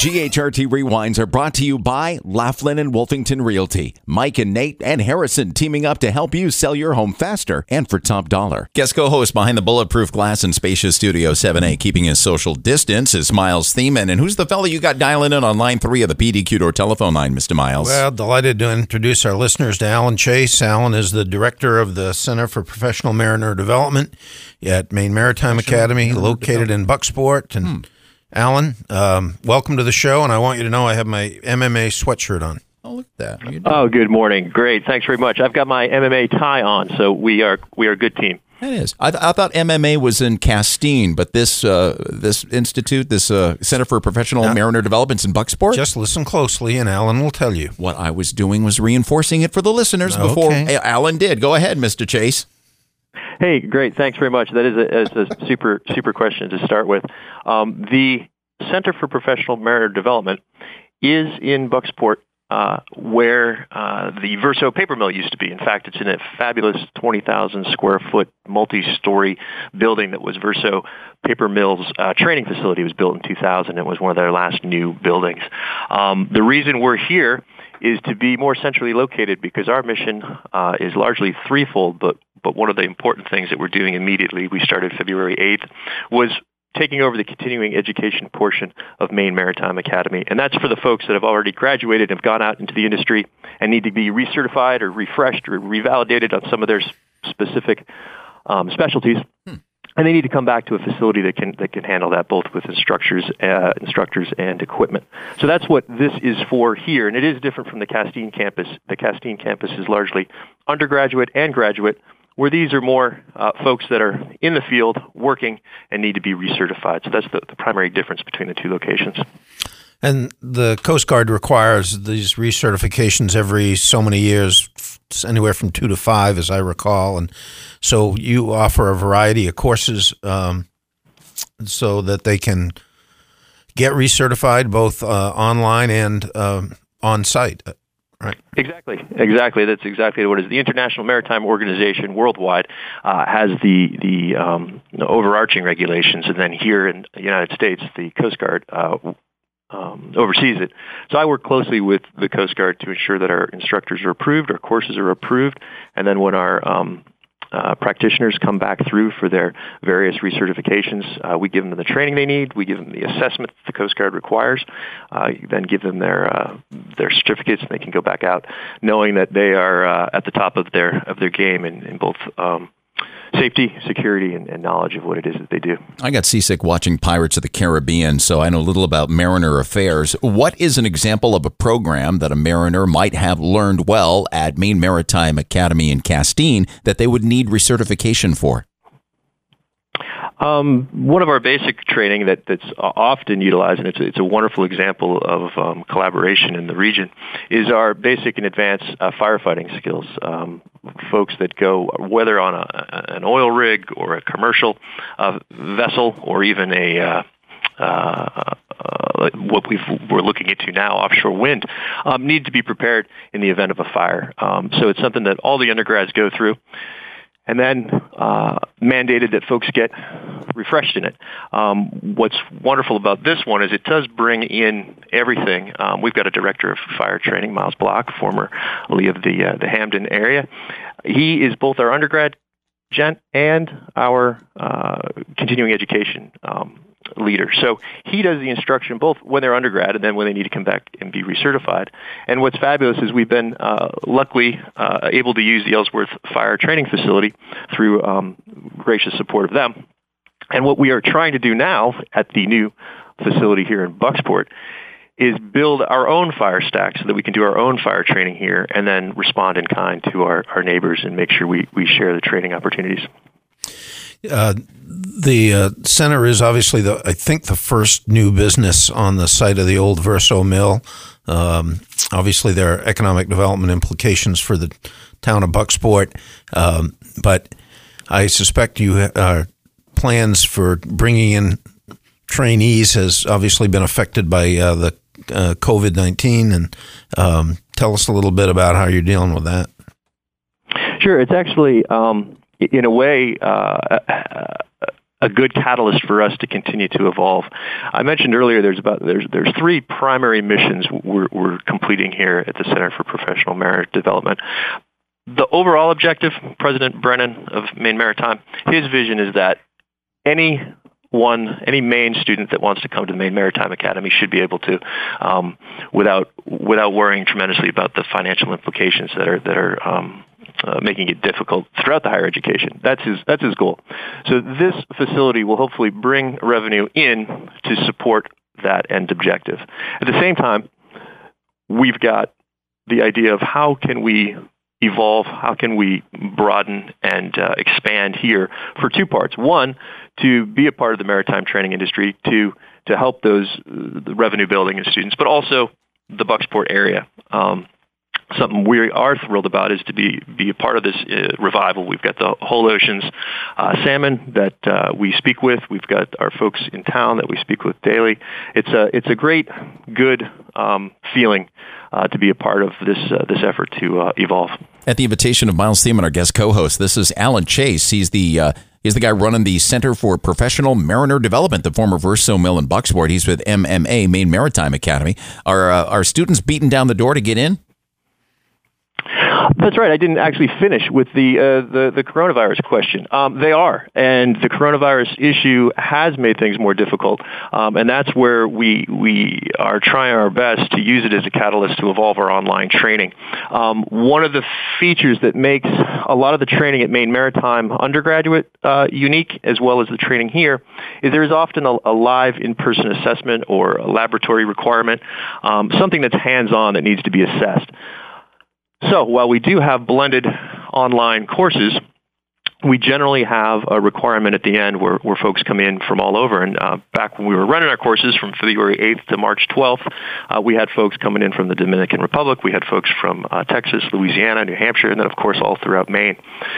GHRT Rewinds are brought to you by Laughlin and Wolfington Realty. Mike and Nate and Harrison teaming up to help you sell your home faster and for top dollar. Guest co-host behind the bulletproof glass and spacious Studio 7A, keeping his social distance, is Miles Thiemann. And who's the fella you got dialing in on line 3 of the PDQ Door telephone line, Mr. Miles? Well, delighted to introduce our listeners to Alan Chase. Alan is the director of the Center for Professional Mariner Development at Maine Maritime Academy, located in Bucksport. And Alan, welcome to the show, and I want you to know I have my MMA sweatshirt on. Oh, look at that. Oh, good morning. Great. Thanks very much. I've got my MMA tie on, so we are a good team. That is. I thought MMA was in Castine, but this institute, this Center for Professional Mariner Development's in Bucksport? Just listen closely, and Alan will tell you. What I was doing was reinforcing it for the listeners before Alan did. Go ahead, Mr. Chase. Hey, great. Thanks very much. That is a super question to start with. The Center for Professional Mariner Development is in Bucksport, where the Verso paper mill used to be. In fact, it's in a fabulous 20,000 square foot multi-story building that was Verso Paper Mill's training facility. It was built in 2000. It was one of their last new buildings. The reason we're here is to be more centrally located because our mission is largely threefold, but one of the important things that we're doing immediately, we started February 8th, was taking over the continuing education portion of Maine Maritime Academy. And that's for the folks that have already graduated and have gone out into the industry and need to be recertified or refreshed or revalidated on some of their specific specialties. And they need to come back to a facility that can handle that, both with instructors and equipment. So that's what this is for here, and it is different from the Castine campus. The Castine campus is largely undergraduate and graduate, where these are more folks that are in the field working and need to be recertified. So that's the primary difference between the two locations. And the Coast Guard requires these recertifications every so many years, anywhere from 2 to 5, as I recall. And so you offer a variety of courses so that they can get recertified both online and on site. Right. Exactly. That's exactly what it is. The International Maritime Organization worldwide has the overarching regulations, and then here in the United States, the Coast Guard oversees it. So I work closely with the Coast Guard to ensure that our instructors are approved, our courses are approved, and then when our practitioners come back through for their various recertifications, we give them the training they need, we give them the assessment that the Coast Guard requires, then give them their certificates, and they can go back out knowing that they are at the top of their game in both safety, security, and knowledge of what it is that they do. I got seasick watching Pirates of the Caribbean, so I know a little about mariner affairs. What is an example of a program that a mariner might have learned well at Maine Maritime Academy in Castine that they would need recertification for? One of our basic training that's often utilized, and it's a wonderful example of collaboration in the region, is our basic and advanced firefighting skills. Folks that go, whether on an oil rig or a commercial vessel or even what we're looking into now, offshore wind, need to be prepared in the event of a fire. So it's something that all the undergrads go through. And then mandated that folks get refreshed in it. What's wonderful about this one is it does bring in everything. We've got a director of fire training, Miles Block, formerly of the Hamden area. He is both our undergrad gent and our continuing education leader. So he does the instruction both when they're undergrad and then when they need to come back and be recertified. And what's fabulous is we've been luckily able to use the Ellsworth Fire Training Facility through gracious support of them. And what we are trying to do now at the new facility here in Bucksport is build our own fire stack so that we can do our own fire training here and then respond in kind to our neighbors and make sure we share the training opportunities. The center is obviously, I think, the first new business on the site of the old Verso mill. Obviously, there are economic development implications for the town of Bucksport, but I suspect you plans for bringing in trainees has obviously been affected by the COVID-19, and tell us a little bit about how you're dealing with that. Sure. It's actually, in a way, a good catalyst for us to continue to evolve. I mentioned earlier there's three primary missions we're completing here at the Center for Professional Mariner Development. The overall objective, President Brennan of Maine Maritime, his vision is that any Maine student that wants to come to the Maine Maritime Academy should be able to, without worrying tremendously about the financial implications that are making it difficult throughout the higher education. That's his goal. So this facility will hopefully bring revenue in to support that end objective. At the same time, we've got the idea of how can we evolve, how can we broaden and expand here for two parts. One, to be a part of the maritime training industry, to help the revenue building and students, but also the Bucksport area. Something we are thrilled about is to be a part of this revival. We've got the whole oceans salmon that we speak with. We've got our folks in town that we speak with daily. It's a great, good feeling to be a part of this effort to evolve. At the invitation of Miles Thiemann, our guest co-host, this is Alan Chase. He's the guy running the Center for Professional Mariner Development, the former Verso Mill in Bucksport. He's with MMA, Maine Maritime Academy. Are students beating down the door to get in? That's right. I didn't actually finish with the coronavirus question. They are, and the coronavirus issue has made things more difficult, and that's where we are trying our best to use it as a catalyst to evolve our online training. One of the features that makes a lot of the training at Maine Maritime undergraduate unique, as well as the training here, is there is often a live in-person assessment or a laboratory requirement, something that's hands-on that needs to be assessed. So while we do have blended online courses, we generally have a requirement at the end where folks come in from all over. And back when we were running our courses from February 8th to March 12th, we had folks coming in from the Dominican Republic. We had folks from Texas, Louisiana, New Hampshire, and then, of course, all throughout Maine.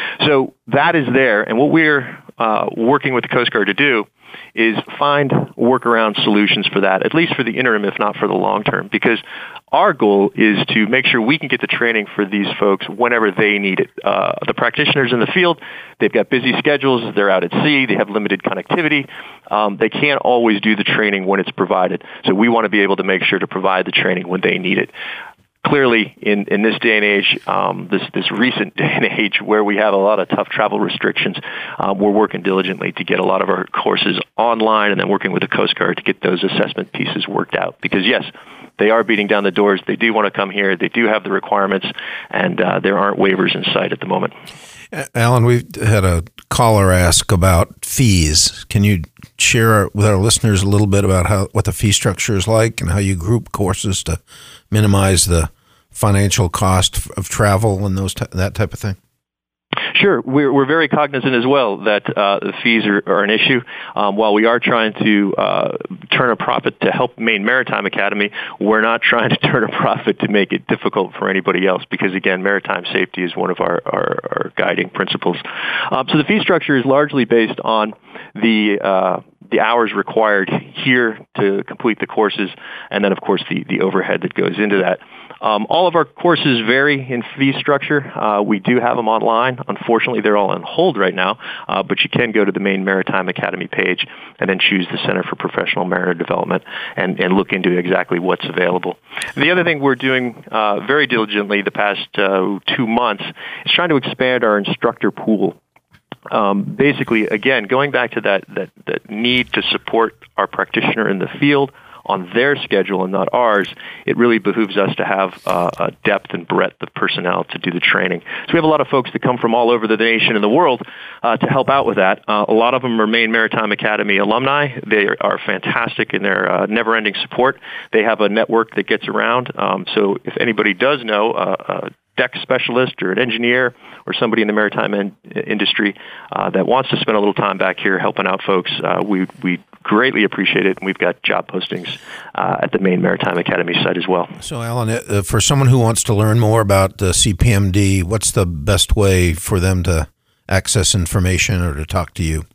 So that is there. And what we're working with the Coast Guard to do is find workaround solutions for that, at least for the interim, if not for the long term, because our goal is to make sure we can get the training for these folks whenever they need it. The practitioners in the field, they've got busy schedules, they're out at sea, they have limited connectivity, they can't always do the training when it's provided. So we want to be able to make sure to provide the training when they need it. Clearly, in this day and age, this recent day and age where we have a lot of tough travel restrictions, we're working diligently to get a lot of our courses online and then working with the Coast Guard to get those assessment pieces worked out. Because, yes, they are beating down the doors. They do want to come here. They do have the requirements, and there aren't waivers in sight at the moment. Alan, we've had a caller ask about fees. Can you share with our listeners a little bit about what the fee structure is like and how you group courses to minimize the financial cost of travel and that type of thing? Sure. We're very cognizant as well that the fees are an issue. While we are trying to turn a profit to help Maine Maritime Academy, we're not trying to turn a profit to make it difficult for anybody else because, again, maritime safety is one of our guiding principles. So the fee structure is largely based on the hours required here to complete the courses, and then, of course, the overhead that goes into that. All of our courses vary in fee structure. We do have them online. Unfortunately, they're all on hold right now, but you can go to the Maine Maritime Academy page and then choose the Center for Professional Mariner Development and look into exactly what's available. The other thing we're doing very diligently the past 2 months is trying to expand our instructor pool. Basically, again, going back to that need to support our practitioner in the field on their schedule and not ours, it really behooves us to have a depth and breadth of personnel to do the training. So we have a lot of folks that come from all over the nation and the world to help out with that. A lot of them are Maine Maritime Academy alumni. They are fantastic in their never-ending support. They have a network that gets around. So if anybody does know a deck specialist or an engineer or somebody in the maritime industry that wants to spend a little time back here helping out folks, we greatly appreciate it, and we've got job postings at the Maine Maritime Academy site as well. So, Alan, for someone who wants to learn more about CPMD, what's the best way for them to access information or to talk to you?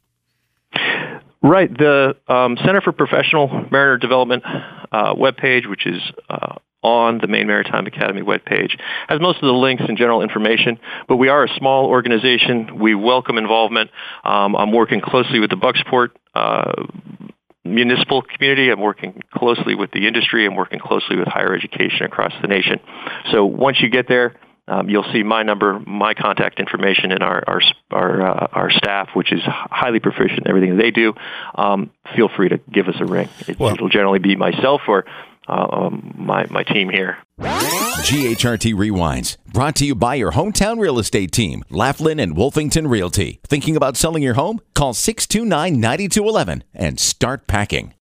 Right. The Center for Professional Mariner Development webpage, which is on the Maine Maritime Academy webpage. Has most of the links and general information, but we are a small organization. We welcome involvement. I'm working closely with the Bucksport municipal community. I'm working closely with the industry. I'm working closely with higher education across the nation. So once you get there, you'll see my number, my contact information, and our staff, which is highly proficient in everything they do. Feel free to give us a ring. It'll generally be myself or my team here. GHRT Rewinds, brought to you by your hometown real estate team, Laughlin and Wolfington Realty. Thinking about selling your home? Call 629-9211 and start packing.